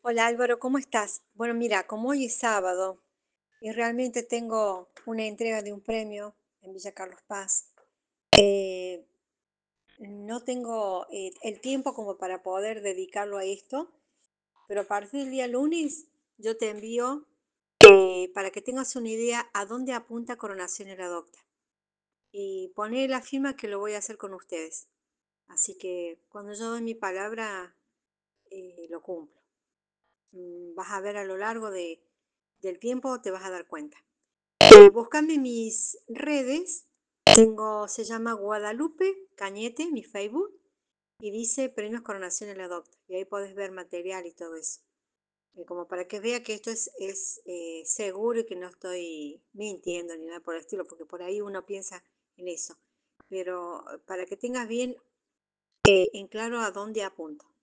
Hola Álvaro, ¿cómo estás? Bueno, mira, como hoy es sábado y realmente tengo una entrega de un premio en Villa Carlos Paz, eh, no tengo el tiempo como para poder dedicarlo a esto, pero a partir del día lunes yo te envío para que tengas una idea a dónde apunta Coronación en la Docta y poner la firma que lo voy a hacer con ustedes. Así que cuando yo doy mi palabra, lo cumplo. Vas a ver a lo largo del tiempo, te vas a dar cuenta. Búscame mis redes. Se llama Guadalupe Cañete, mi Facebook, y dice Premios Coronación en la Docta. Y ahí podés ver material y todo eso. Como para que vea que esto es seguro y que no estoy mintiendo ni nada por el estilo, porque por ahí uno piensa en eso. Pero para que tengas bien en claro a dónde apunto.